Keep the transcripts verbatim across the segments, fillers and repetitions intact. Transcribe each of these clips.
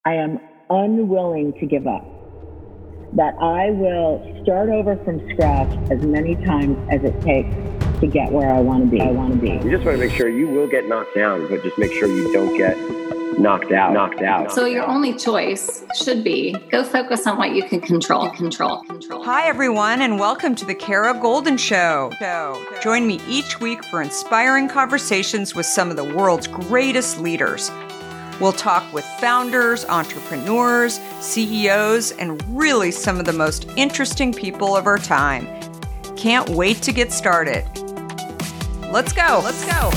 I am unwilling to give up. That I will start over from scratch as many times as it takes to get where I want to be. I want to be. You just want to make sure you will get knocked down, but just make sure you don't get knocked out. Knocked out. So your only choice should be go focus on what you can control. Control. Control. Hi, everyone, and welcome to the Kara Goldin Show. Join me each week for inspiring conversations with some of the world's greatest leaders. We'll talk with founders, entrepreneurs, C E Os, and really some of the most interesting people of our time. Can't wait to get started. Let's go. Let's go.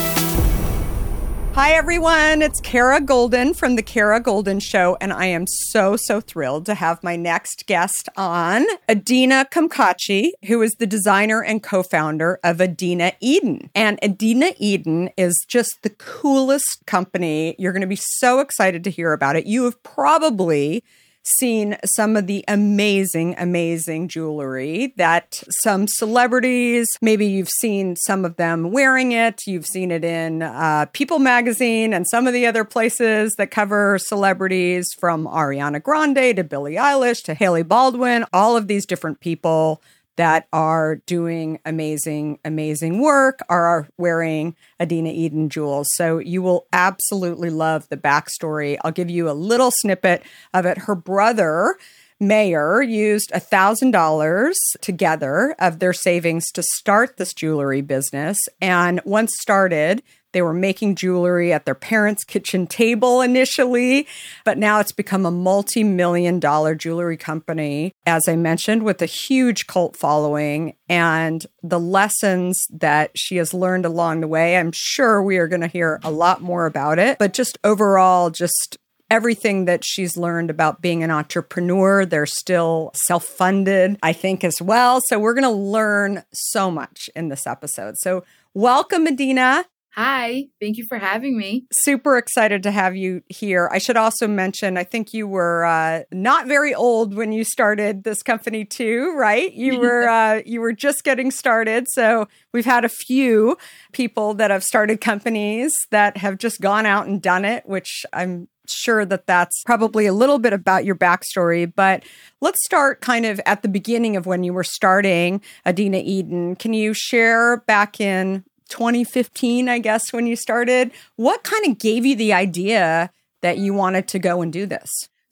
Hi, everyone. It's Kara Goldin from The Kara Goldin Show, and I am so, so thrilled to have my next guest on, Adina Kamkachi, who is the designer and co-founder of Adina Eden. And Adina Eden is just the coolest company. You're going to be so excited to hear about it. You have probably seen some of the amazing, amazing jewelry that some celebrities, maybe you've seen some of them wearing it. You've seen it in uh, People magazine and some of the other places that cover celebrities, from Ariana Grande to Billie Eilish to Hailey Baldwin, all of these different people that are doing amazing, amazing work are wearing Adina Eden jewels. So you will absolutely love the backstory. I'll give you a little snippet of it. Her brother, Mayer, used one thousand dollars together of their savings to start this jewelry business. And once started, they were making jewelry at their parents' kitchen table initially, but now it's become a multi-million dollar jewelry company, as I mentioned, with a huge cult following. And the lessons that she has learned along the way, I'm sure we are going to hear a lot more about it, but just overall, just everything that she's learned about being an entrepreneur. They're still self-funded, I think, as well. So we're going to learn so much in this episode. So welcome, Adina. Hi, thank you for having me. Super excited to have you here. I should also mention, I think you were uh, not very old when you started this company too, right? You were uh, you were just getting started. So we've had a few people that have started companies that have just gone out and done it, which I'm sure that that's probably a little bit about your backstory. But let's start kind of at the beginning of when you were starting Adina Eden. Can you share back in twenty fifteen, I guess, when you started, what kind of gave you the idea that you wanted to go and do this?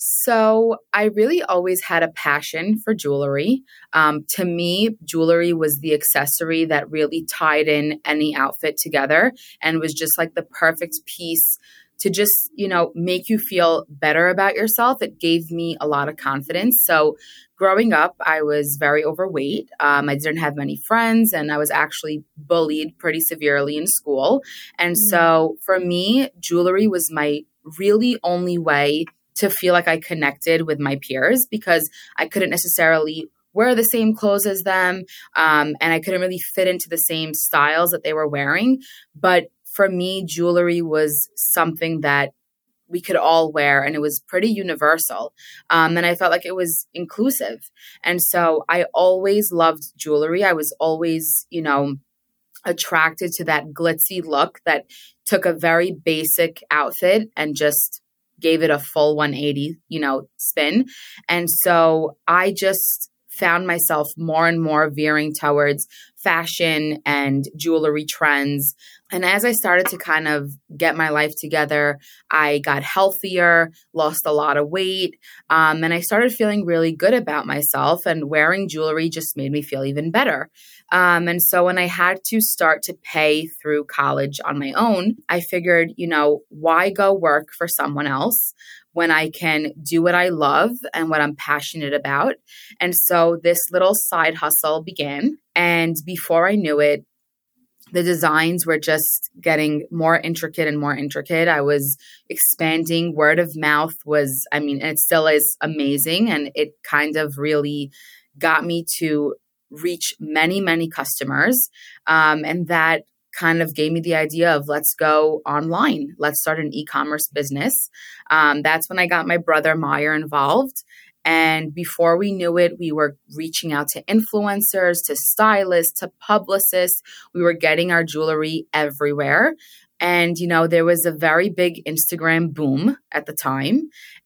So I really always had a passion for jewelry. Um, to me, jewelry was the accessory that really tied in any outfit together and was just like the perfect piece to just, you know, make you feel better about yourself. It gave me a lot of confidence. So growing up, I was very overweight. Um, I didn't have many friends, and I was actually bullied pretty severely in school. And mm-hmm. so for me, jewelry was my really only way to feel like I connected with my peers, because I couldn't necessarily wear the same clothes as them, um, and I couldn't really fit into the same styles that they were wearing. But for me, jewelry was something that we could all wear, and it was pretty universal. Um, and I felt like it was inclusive. And so I always loved jewelry. I was always, you know, attracted to that glitzy look that took a very basic outfit and just gave it a full one eighty, you know, spin. And so I just found myself more and more veering towards fashion and jewelry trends. And as I started to kind of get my life together, I got healthier, lost a lot of weight, um, and I started feeling really good about myself. And wearing jewelry just made me feel even better. Um, and so when I had to start to pay through college on my own, I figured, you know, why go work for someone else when I can do what I love and what I'm passionate about? And so this little side hustle began. And before I knew it, the designs were just getting more intricate and more intricate. I was expanding. Word of mouth was, I mean, it still is amazing. And it kind of really got me to reach many, many customers. Um, and that kind of gave me the idea of let's go online. Let's start an e-commerce business. Um, that's when I got my brother Mayer involved. And before we knew it, we were reaching out to influencers, to stylists, to publicists. We were getting our jewelry everywhere. And, you know, there was a very big Instagram boom at the time.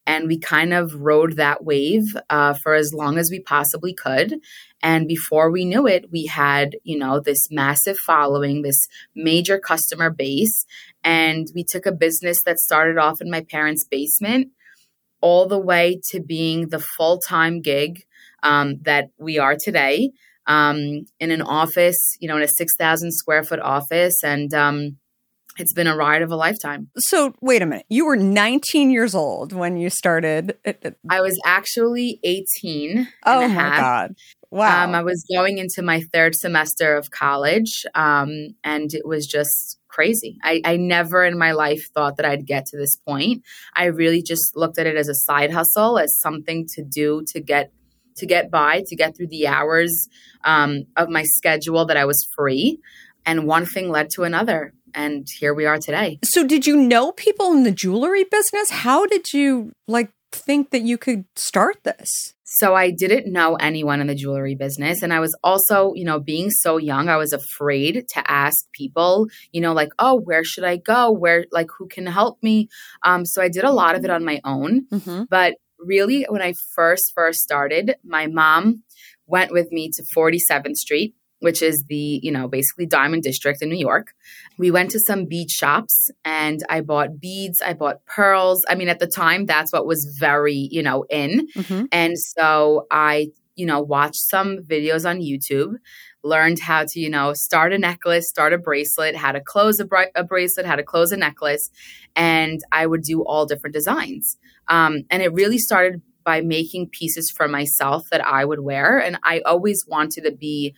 And we kind of rode that wave uh, for as long as we possibly could. And before we knew it, we had, you know, this massive following, this major customer base. And we took a business that started off in my parents' basement all the way to being the full-time gig um, that we are today um, in an office, you know, in a six thousand square foot office. And um, it's been a ride of a lifetime. So wait a minute. You were nineteen years old when you started. I was actually eighteen. Oh and a my half. God. Wow. Um, I was going into my third semester of college, um, and it was just crazy. I, I never in my life thought that I'd get to this point. I really just looked at it as a side hustle, as something to do to get to get by, to get through the hours um, of my schedule that I was free. And one thing led to another. And here we are today. So did you know people in the jewelry business? How did you like think that you could start this? So I didn't know anyone in the jewelry business. And I was also, you know, being so young, I was afraid to ask people, you know, like, oh, where should I go? Where, like, who can help me? Um, so I did a lot of it on my own. Mm-hmm. But really, when I first, first started, my mom went with me to forty-seventh Street, which is the, you know, basically Diamond District in New York. We went to some bead shops and I bought beads, I bought pearls. I mean, at the time, that's what was very, you know, in. Mm-hmm. And so I, you know, watched some videos on YouTube, learned how to, you know, start a necklace, start a bracelet, how to close a, bra- a bracelet, how to close a necklace. And I would do all different designs. Um, and it really started by making pieces for myself that I would wear. And I always wanted to be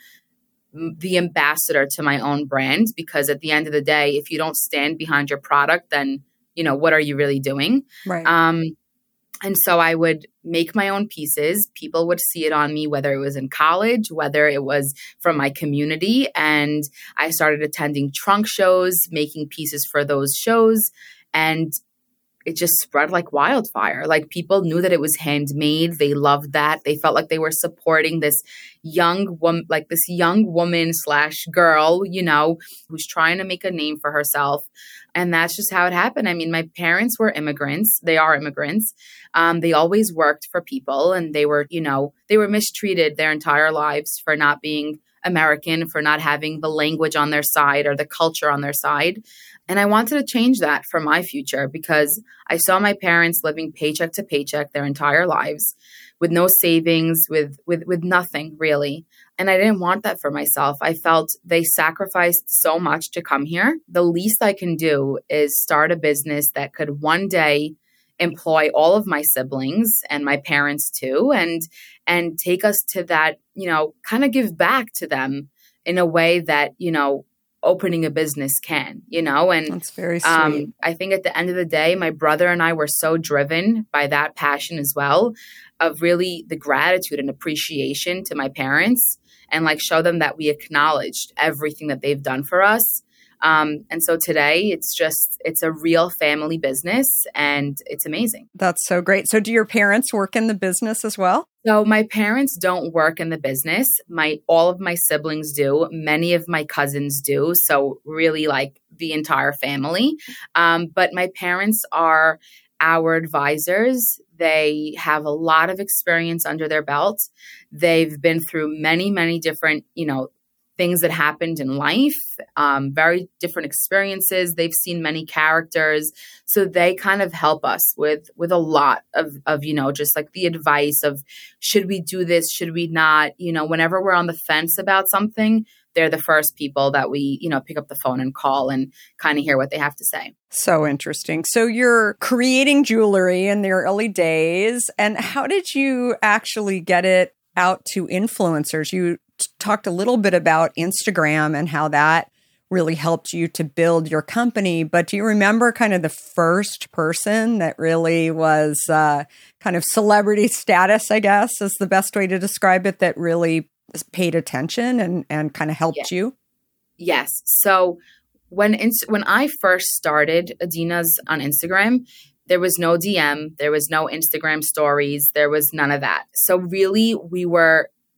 the ambassador to my own brand, because at the end of the day, if you don't stand behind your product, then, you know, what are you really doing? Right. Um, and so I would make my own pieces. People would see it on me, whether it was in college, whether it was from my community. And I started attending trunk shows, making pieces for those shows. And it just spread like wildfire. Like people knew that it was handmade. They loved that. They felt like they were supporting this young woman, like this young woman slash girl, you know, who's trying to make a name for herself. And that's just how it happened. I mean, my parents were immigrants. They are immigrants. Um, they always worked for people, and they were, you know, they were mistreated their entire lives for not being American, for not having the language on their side or the culture on their side. And I wanted to change that for my future, because I saw my parents living paycheck to paycheck their entire lives with no savings, with, with, with nothing really. And I didn't want that for myself. I felt they sacrificed so much to come here. The least I can do is start a business that could one day employ all of my siblings and my parents too, and, and take us to that, you know, kind of give back to them in a way that, you know, opening a business can, you know, and that's very sweet. Um, I think at the end of the day, my brother and I were so driven by that passion as well, of really the gratitude and appreciation to my parents, and like show them that we acknowledged everything that they've done for us. Um, and so today it's just, it's a real family business, and it's amazing. That's so great. So do your parents work in the business as well? So my parents don't work in the business. My, all of my siblings do. Many of my cousins do. So really like the entire family. Um, but my parents are our advisors. They have a lot of experience under their belt. They've been through many, many different, you know, things that happened in life, um, very different experiences. They've seen many characters. So they kind of help us with, with a lot of, of, you know, just like the advice of, should we do this? Should we not? You know, whenever we're on the fence about something, they're the first people that we, you know, pick up the phone and call and kind of hear what they have to say. So interesting. So you're creating jewelry in the early days. And how did you actually get it out to influencers? You talked a little bit about Instagram and how that really helped you to build your company. But do you remember kind of the first person that really was uh, kind of celebrity status, I guess, is the best way to describe it, that really paid attention and, and kind of helped yeah. you? Yes. So when ins- when I first started Adina's on Instagram, there was no D M, there was no Instagram stories, there was none of that. So really we were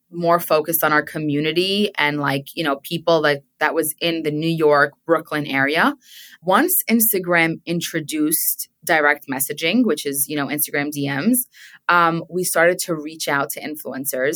more focused on our community and like, you know, people that, that was in the New York, Brooklyn area. Once Instagram introduced direct messaging, which is, you know, Instagram D Ms, um, we started to reach out to influencers,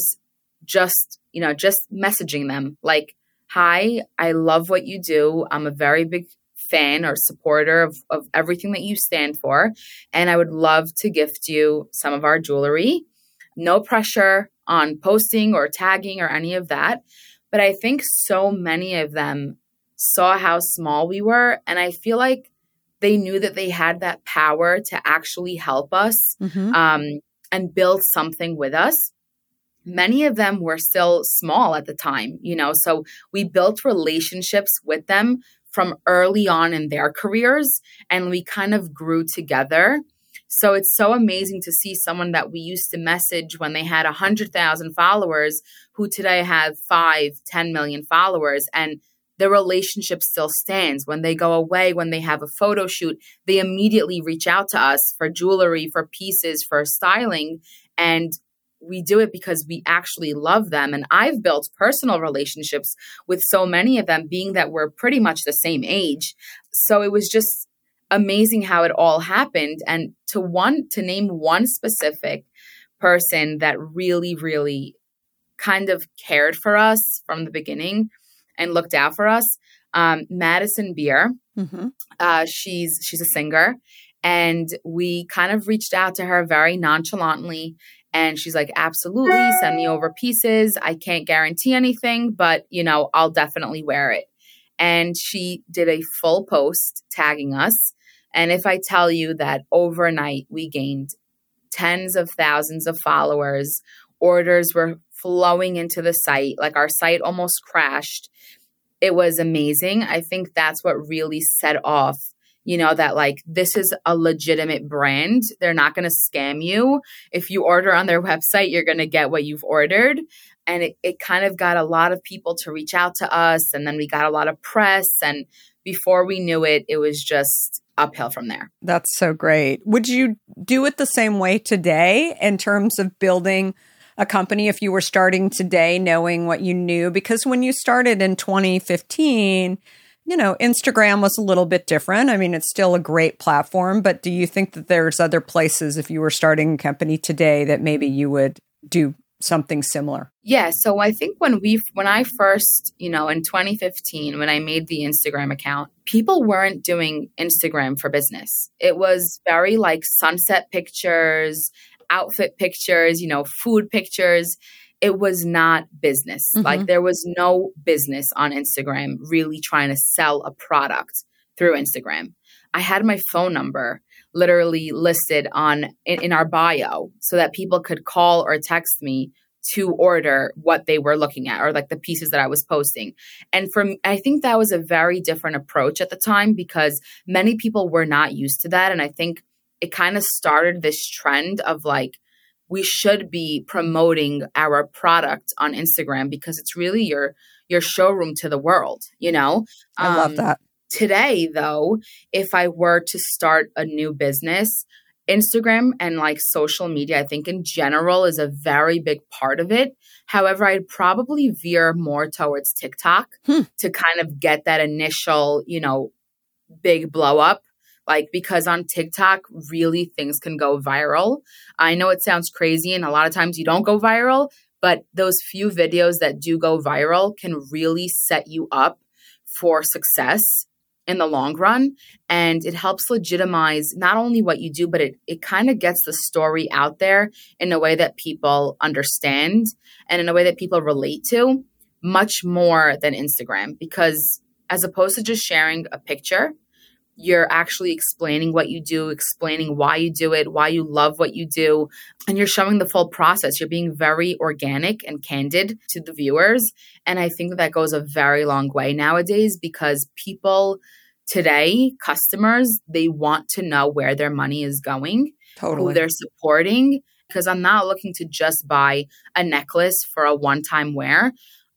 just, you know, just messaging them like, hi, I love what you do. I'm a very big fan or supporter of, of everything that you stand for. And I would love to gift you some of our jewelry. No pressure on posting or tagging or any of that. But I think so many of them saw how small we were. And I feel like they knew that they had that power to actually help us mm-hmm. um, and build something with us. Many of them were still small at the time, you know, so we built relationships with them from early on in their careers, and we kind of grew together. So it's so amazing to see someone that we used to message when they had one hundred thousand followers who today have five, ten million followers. And the relationship still stands. When they go away, when they have a photo shoot, they immediately reach out to us for jewelry, for pieces, for styling. And we do it because we actually love them. And I've built personal relationships with so many of them, being that we're pretty much the same age. So it was just amazing how it all happened. And to one, to name one specific person that really, really kind of cared for us from the beginning and looked out for us, um, Madison Beer. Mm-hmm. Uh, she's she's a singer, and we kind of reached out to her very nonchalantly. And she's like, absolutely, send me over pieces. I can't guarantee anything, but, you know, I'll definitely wear it. And she did a full post tagging us. And if I tell you that overnight we gained tens of thousands of followers, orders were flowing into the site, like our site almost crashed. It was amazing. I think that's what really set off, you know, that like, this is a legitimate brand. They're not going to scam you. If you order on their website, you're going to get what you've ordered. And it, it kind of got a lot of people to reach out to us. And then we got a lot of press. And before we knew it, it was just uphill from there. That's so great. Would you do it the same way today in terms of building a company if you were starting today, knowing what you knew? Because when you started in twenty fifteen, you know, Instagram was a little bit different. I mean, it's still a great platform, but do you think that there's other places if you were starting a company today that maybe you would do something similar? Yeah. So I think when we, when I first, you know, in twenty fifteen, when I made the Instagram account, people weren't doing Instagram for business. It was very like sunset pictures, outfit pictures, you know, food pictures. It was not business. Mm-hmm. Like there was no business on Instagram really trying to sell a product through Instagram. I had my phone number literally listed on in, in our bio so that people could call or text me to order what they were looking at or like the pieces that I was posting. And from, I think that was a very different approach at the time because many people were not used to that. And I think it kind of started this trend of like, we should be promoting our product on Instagram because it's really your your showroom to the world, you know? I um, love that. Today, though, if I were to start a new business, Instagram and like social media, I think in general is a very big part of it. However, I'd probably veer more towards TikTok hmm. to kind of get that initial, you know, big blow up. Like, because on TikTok, really things can go viral. I know it sounds crazy and a lot of times you don't go viral, but those few videos that do go viral can really set you up for success in the long run. And it helps legitimize not only what you do, but it, it kind of gets the story out there in a way that people understand and in a way that people relate to much more than Instagram. Because as opposed to just sharing a picture, you're actually explaining what you do, explaining why you do it, why you love what you do, and you're showing the full process. You're being very organic and candid to the viewers. And I think that goes a very long way nowadays because people today, customers, they want to know where their money is going, totally. Who they're supporting, because I'm not looking to just buy a necklace for a one-time wear.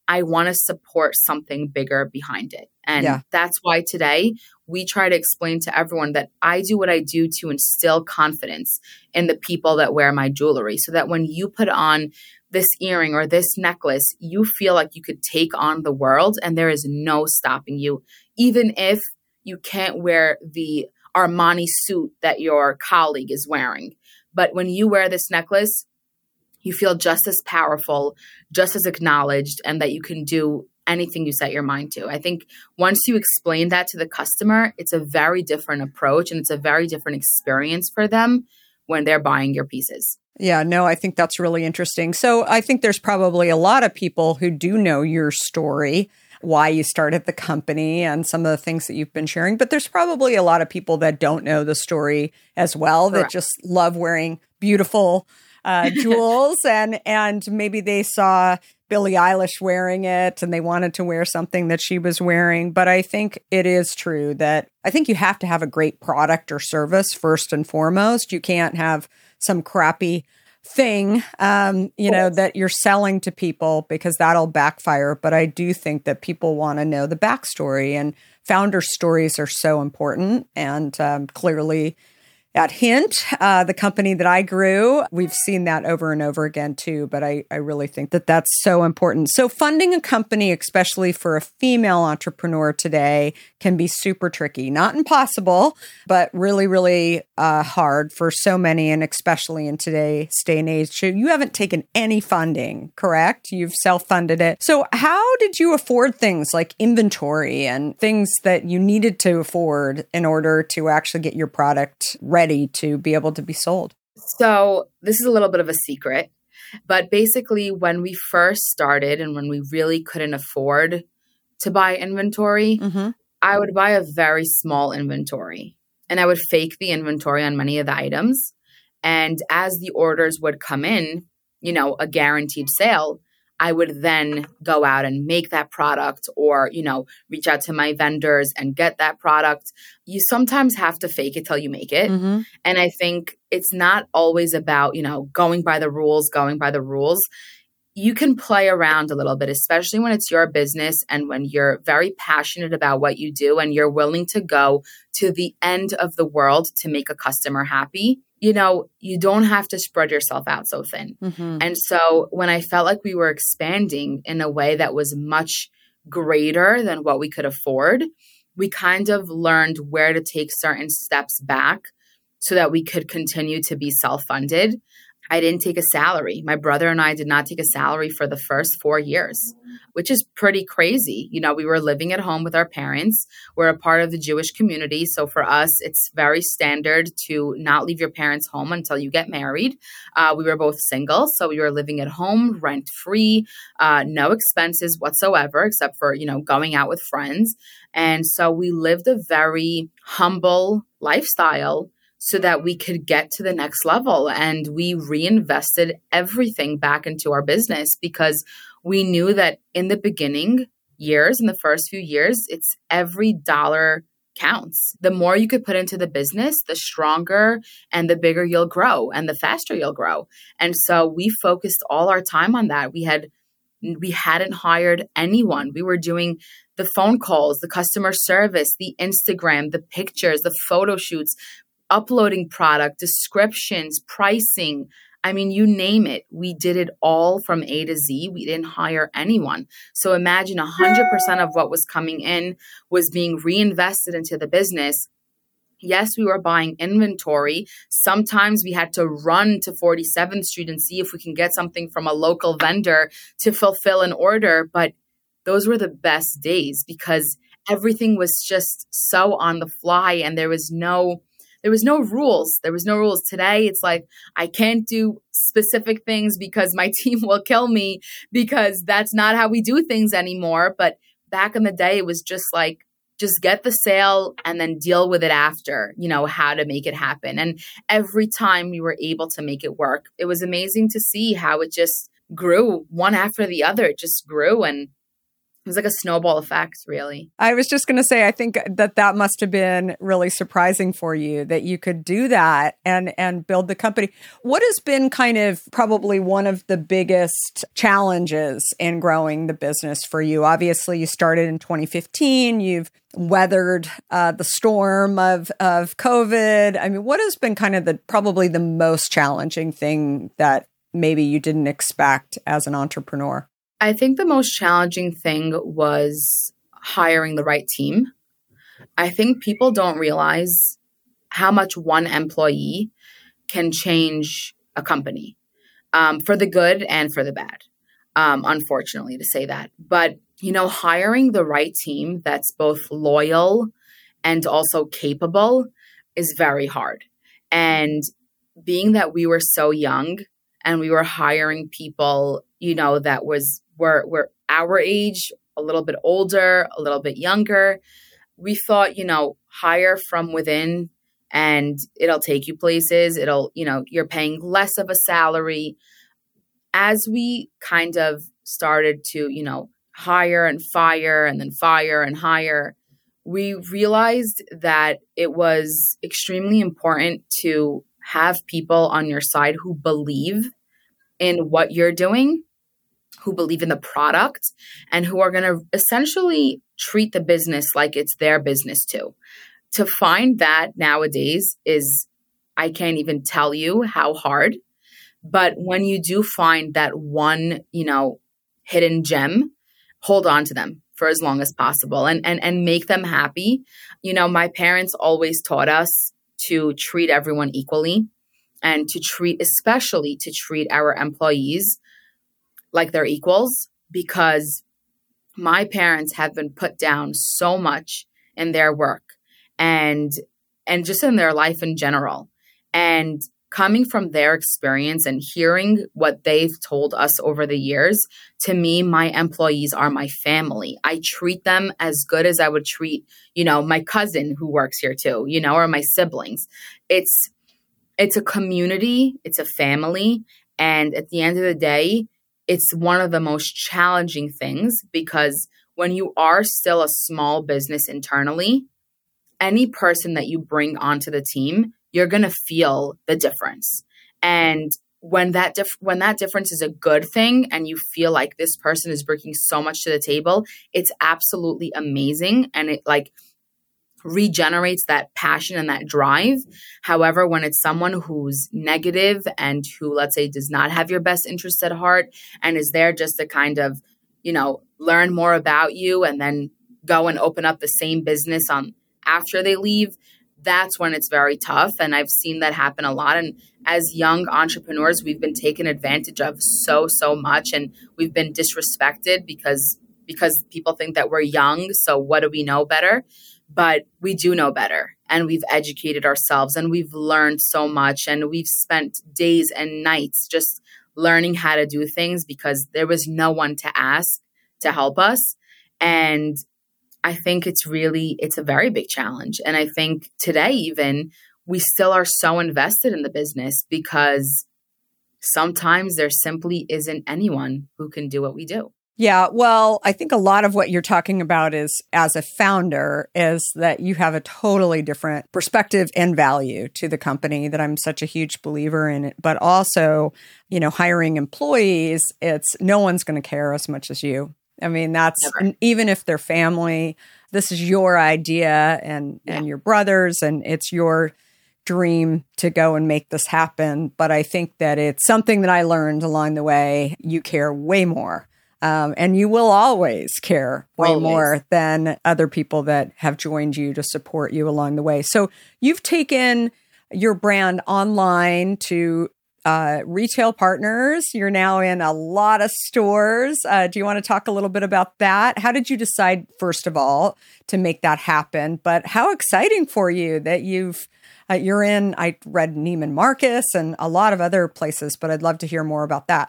I want to support something bigger behind it. And Yeah. that's why today we try to explain to everyone that I do what I do to instill confidence in the people that wear my jewelry, so that when you put on this earring or this necklace, you feel like you could take on the world and there is no stopping you, even if you can't wear the Armani suit that your colleague is wearing. But when you wear this necklace, you feel just as powerful, just as acknowledged, and that you can do anything you set your mind to. I think once you explain that to the customer, it's a very different approach and it's a very different experience for them when they're buying your pieces. Yeah, no, I think that's really interesting. So I think there's probably a lot of people who do know your story, why you started the company and some of the things that you've been sharing. But there's probably a lot of people that don't know the story as well, Correct. that just love wearing beautiful uh, jewels. and and maybe they saw Billie Eilish wearing it and they wanted to wear something that she was wearing. But I think it is true that I think you have to have a great product or service first and foremost. You can't have some crappy thing, um, you know, that you're selling to people, because that'll backfire. But I do think that people want to know the backstory, and founder stories are so important. And um, clearly at Hint, uh, the company that I grew, we've seen that over and over again too. But I, I really think that that's so important. So funding a company, especially for a female entrepreneur today, can be super tricky. Not impossible, but really, really uh, hard for so many, and especially in today's day and age. So you haven't taken any funding, correct? You've self-funded it. So how did you afford things like inventory and things that you needed to afford in order to actually get your product ready to be able to be sold? So this is a little bit of a secret, but basically when we first started and when we really couldn't afford to buy inventory, Mm-hmm. I would buy a very small inventory and I would fake the inventory on many of the items. And as the orders would come in, you know, a guaranteed sale, I would then go out and make that product, or, you know, reach out to my vendors and get that product. You sometimes have to fake it till you make it. Mm-hmm. And I think it's not always about, you know, going by the rules, going by the rules. You can play around a little bit, especially when it's your business and when you're very passionate about what you do and you're willing to go to the end of the world to make a customer happy. You know, you don't have to spread yourself out so thin. Mm-hmm. And so when I felt like we were expanding in a way that was much greater than what we could afford, we kind of learned where to take certain steps back so that we could continue to be self-funded. I didn't take a salary. My brother and I did not take a salary for the first four years, which is pretty crazy. You know, we were living at home with our parents. We're a part of the Jewish community. So for us, it's very standard to not leave your parents' home until you get married. Uh, we were both single. So we were living at home, rent-free, uh, no expenses whatsoever, except for, you know, going out with friends. And so we lived a very humble lifestyle so that we could get to the next level. And we reinvested everything back into our business because we knew that in the beginning years, in the first few years, it's every dollar counts. The more you could put into the business, the stronger and the bigger you'll grow and the faster you'll grow. And so we focused all our time on that. We had we hadn't hired anyone. We were doing the phone calls, the customer service, the Instagram, the pictures, the photo shoots, uploading product, descriptions, pricing. I mean, you name it. We did it all from A to Z. We didn't hire anyone. So imagine one hundred percent of what was coming in was being reinvested into the business. Yes, we were buying inventory. Sometimes we had to run to forty-seventh Street and see if we can get something from a local vendor to fulfill an order. But those were the best days because everything was just so on the fly and there was no There was no rules. There was no rules. Today, it's like, I can't do specific things because my team will kill me because that's not how we do things anymore. But back in the day, it was just like, just get the sale and then deal with it after, you know, how to make it happen. And every time we were able to make it work, it was amazing to see how it just grew one after the other. It just grew. And It was like a snowball effect, really. I was just going to say, I think that that must have been really surprising for you that you could do that and, and build the company. What has been kind of probably one of the biggest challenges in growing the business for you? Obviously, you started in twenty fifteen. You've weathered uh, the storm of, of COVID. I mean, what has been kind of the probably the most challenging thing that maybe you didn't expect as an entrepreneur? I think the most challenging thing was hiring the right team. I think people don't realize how much one employee can change a company um, for the good and for the bad, um, unfortunately, to say that. But, you know, hiring the right team that's both loyal and also capable is very hard. And being that we were so young and we were hiring people, you know, that was were were our age, a little bit older, a little bit younger. We thought, you know, hire from within and it'll take you places. It'll, you know, you're paying less of a salary. As we kind of started to, you know, hire and fire and then fire and hire, we realized that it was extremely important to have people on your side who believe in what you're doing, who believe in the product, and who are going to essentially treat the business like it's their business too. To find that nowadays is, I can't even tell you how hard. But when you do find that one, you know, hidden gem, hold on to them for as long as possible and, and, and make them happy. You know, my parents always taught us to treat everyone equally and to treat, especially to treat our employees like they're equals, because my parents have been put down so much in their work and and just in their life in general. And coming from their experience and hearing what they've told us over the years, to me, my employees are my family. I treat them as good as I would treat, you know, my cousin who works here too, you know, or my siblings. It's it's a community, it's a family, and at the end of the day, it's one of the most challenging things because when you are still a small business internally, any person that you bring onto the team, you're going to feel the difference. And when that dif- when that difference is a good thing and you feel like this person is bringing so much to the table, it's absolutely amazing. And it like regenerates that passion and that drive. However, when it's someone who's negative and who, let's say, does not have your best interests at heart and is there just to kind of, you know, learn more about you and then go and open up the same business on after they leave, that's when it's very tough. And I've seen that happen a lot. And as young entrepreneurs, we've been taken advantage of so, so much. And we've been disrespected because because people think that we're young. So what do we know better? But we do know better, and we've educated ourselves, and we've learned so much, and we've spent days and nights just learning how to do things because there was no one to ask to help us. And I think it's really, it's a very big challenge. And I think today even, we still are so invested in the business because sometimes there simply isn't anyone who can do what we do. Yeah, well, I think a lot of what you're talking about is, as a founder, is that you have a totally different perspective and value to the company, that I'm such a huge believer in it. But also, you know, hiring employees, it's no one's going to care as much as you. I mean, that's, even if they're family, this is your idea and, yeah. and your brother's, and it's your dream to go and make this happen. But I think that it's something that I learned along the way. You care way more. Um, and you will always care way always. more than other people that have joined you to support you along the way. So you've taken your brand online to uh, retail partners. You're now in a lot of stores. Uh, do you want to talk a little bit about that? How did you decide, first of all, to make that happen? But how exciting for you that you've uh, you're in, I read Neiman Marcus and a lot of other places, but I'd love to hear more about that.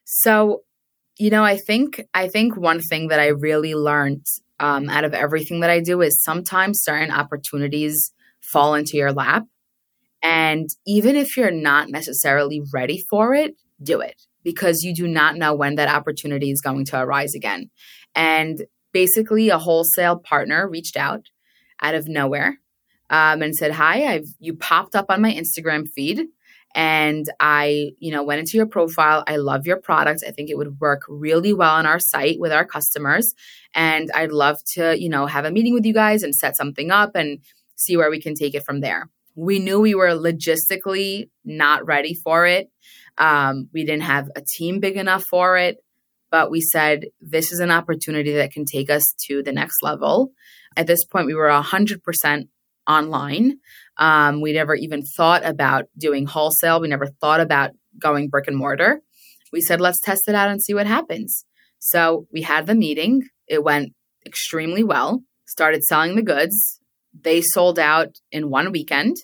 So You know, I think I think one thing that I really learned um, out of everything that I do is sometimes certain opportunities fall into your lap. And even if you're not necessarily ready for it, do it, because you do not know when that opportunity is going to arise again. And basically a wholesale partner reached out out of nowhere um, and said, hi, I've you popped up on my Instagram feed. And I, you know, went into your profile. I love your product. I think it would work really well on our site with our customers. And I'd love to, you know, have a meeting with you guys and set something up and see where we can take it from there. We knew we were logistically not ready for it. Um, we didn't have a team big enough for it. But we said, this is an opportunity that can take us to the next level. At this point, we were one hundred percent online. Um, we never even thought about doing wholesale. We never thought about going brick and mortar. We said, let's test it out and see what happens. So we had the meeting. It went extremely well, started selling the goods. They sold out in one weekend.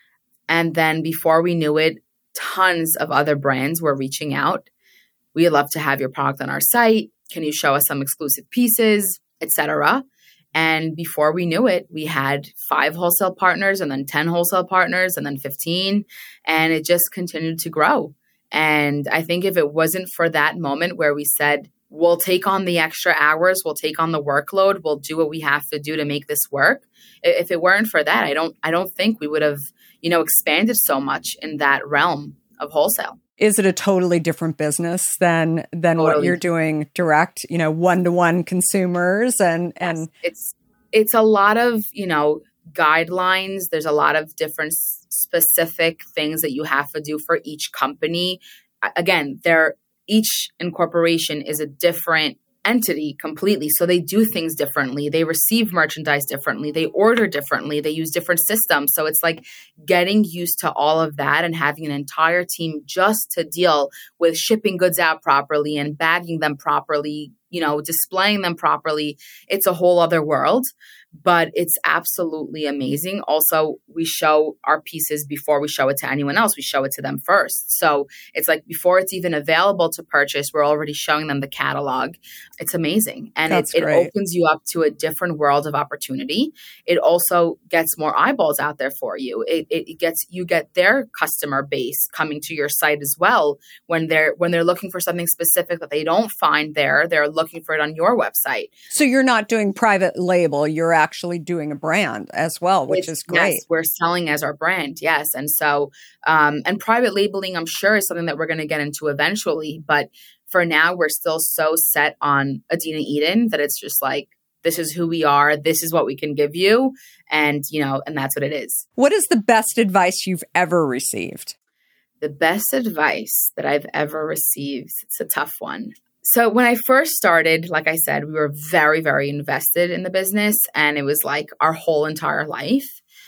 And then before we knew it, tons of other brands were reaching out. We'd love to have your product on our site. Can you show us some exclusive pieces, et cetera? And before we knew it, we had five wholesale partners and then ten wholesale partners and then fifteen. And it just continued to grow. And I think if it wasn't for that moment where we said, we'll take on the extra hours, we'll take on the workload, we'll do what we have to do to make this work. If it weren't for that, I don't I don't think we would have, you know, expanded so much in that realm of wholesale. Is it a totally different business than than Totally. what you're doing direct, you know, one-to-one consumers and and Yes, it's it's a lot of, you know, guidelines. There's a lot of different s- specific things that you have to do for each company. A- Again, they're each incorporation is a different entity completely. So they do things differently. They receive merchandise differently. They order differently. They use different systems. So it's like getting used to all of that and having an entire team just to deal with shipping goods out properly and bagging them properly, you know, displaying them properly. It's a whole other world, but it's absolutely amazing. Also, we show our pieces before we show it to anyone else. We show it to them first. So it's like before it's even available to purchase, we're already showing them the catalog. It's amazing. And it, That's it great. opens you up to a different world of opportunity. It also gets more eyeballs out there for you. It, it, it gets, you get their customer base coming to your site as well. When they're, when they're looking for something specific that they don't find there, they're looking for it on your website. so you're not doing private label, you're actually doing a brand as well, which It's- is great. Yes, we're selling as our brand. Yes. And so, um, and private labeling, I'm sure is something that we're going to get into eventually. But for now, we're still so set on Adina Eden that it's just like, this is who we are. This is what we can give you. And, you know, and that's what it is. What is the best advice you've ever received? The best advice that I've ever received, it's a tough one. So when I first started, like I said, we were very, very invested in the business and it was like our whole entire life.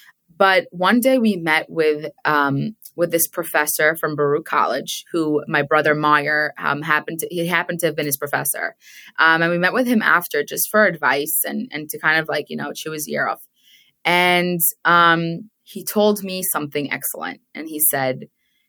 But one day we met with um, with this professor from Baruch College, who my brother Meyer um, happened to, he happened to have been his professor. Um, and we met with him after just for advice and, and to kind of like, you know, chew his ear off. And um, he told me something excellent. And he said,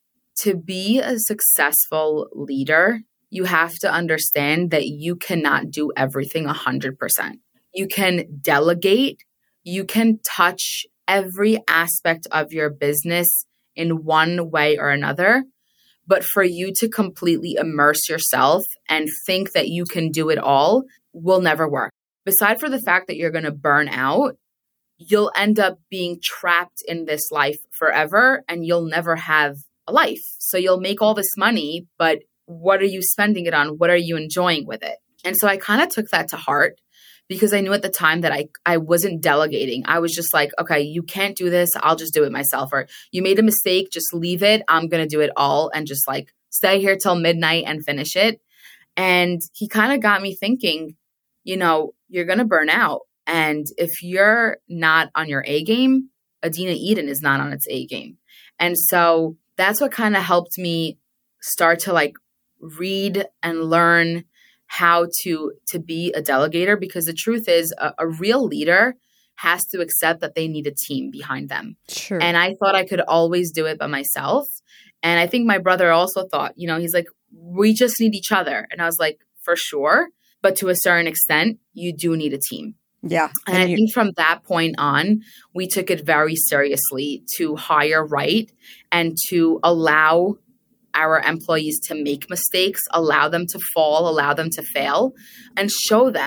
to be a successful leader, you have to understand that you cannot do everything one hundred percent. You can delegate. You can touch every aspect of your business in one way or another. But for you to completely immerse yourself and think that you can do it all will never work. Beside for the fact that you're going to burn out, you'll end up being trapped in this life forever and you'll never have a life. So you'll make all this money, but what are you spending it on? What are you enjoying with it? And so I kind of took that to heart because I knew at the time that I, I wasn't delegating. I was just like, okay, you can't do this. I'll just do it myself. Or you made a mistake, just leave it. I'm going to do it all and just like stay here till midnight and finish it. And he kind of got me thinking, you know, you're going to burn out. And if you're not on your A game, Adina Eden is not on its A game. And so that's what kind of helped me start to like read and learn how to to be a delegator, because the truth is a, a real leader has to accept that they need a team behind them. Sure. And I thought I could always do it by myself. And I think my brother also thought, you know, he's like, we just need each other. And I was like, for sure. But to a certain extent, you do need a team. Yeah. And, And I you- think from that point on, we took it very seriously to hire right and to allow our employees to make mistakes, allow them to fall, allow them to fail, and show them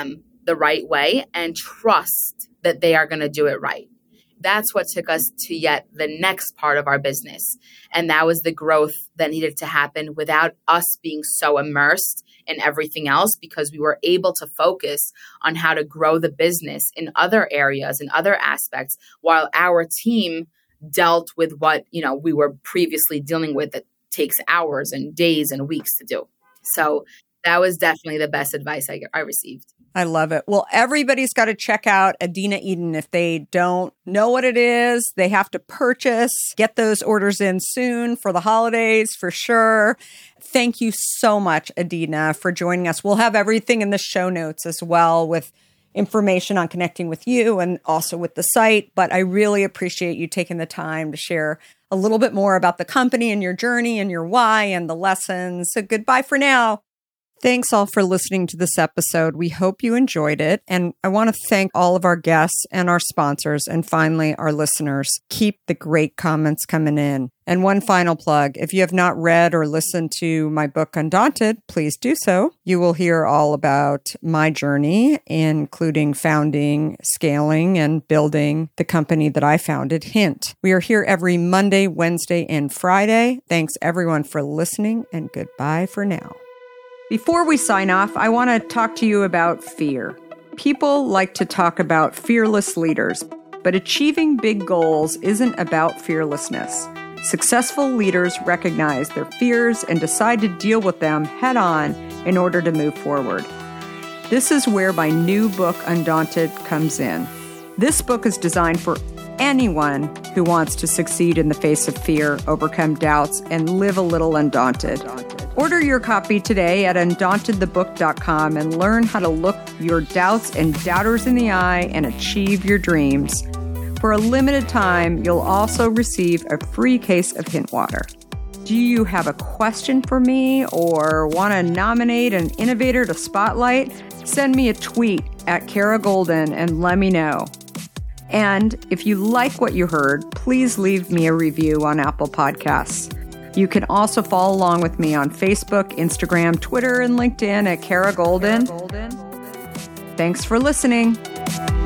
the right way and trust that they are going to do it right. That's what took us to yet the next part of our business. And that was the growth that needed to happen without us being so immersed in everything else, because we were able to focus on how to grow the business in other areas and other aspects while our team dealt with what, you know, we were previously dealing with that takes hours and days and weeks to do. So that was definitely the best advice I, I received. I love it. Well, everybody's got to check out Adina Eden. If they don't know what it is, they have to purchase, get those orders in soon for the holidays for sure. Thank you so much, Adina, for joining us. We'll have everything in the show notes as well with information on connecting with you and also with the site. But I really appreciate you taking the time to share a little bit more about the company and your journey and your why and the lessons. So goodbye for now. Thanks all for listening to this episode. We hope you enjoyed it. And I want to thank all of our guests and our sponsors, and finally, our listeners. Keep the great comments coming in. And one final plug, if you have not read or listened to my book, Undaunted, please do so. You will hear all about my journey, including founding, scaling, and building the company that I founded, Hint. We are here every Monday, Wednesday, and Friday. Thanks everyone for listening, and goodbye for now. Before we sign off, I want to talk to you about fear. People like to talk about fearless leaders, but achieving big goals isn't about fearlessness. Successful leaders recognize their fears and decide to deal with them head on in order to move forward. This is where my new book, Undaunted, comes in. This book is designed for anyone who wants to succeed in the face of fear, overcome doubts, and live a little undaunted. Order your copy today at undaunted the book dot com and learn how to look your doubts and doubters in the eye and achieve your dreams. For a limited time, you'll also receive a free case of Hint water. Do you have a question for me or want to nominate an innovator to spotlight? Send me a tweet at Kara Goldin and let me know. And if you like what you heard, please leave me a review on Apple Podcasts. You can also follow along with me on Facebook, Instagram, Twitter, and LinkedIn at Kara Goldin. Thanks for listening.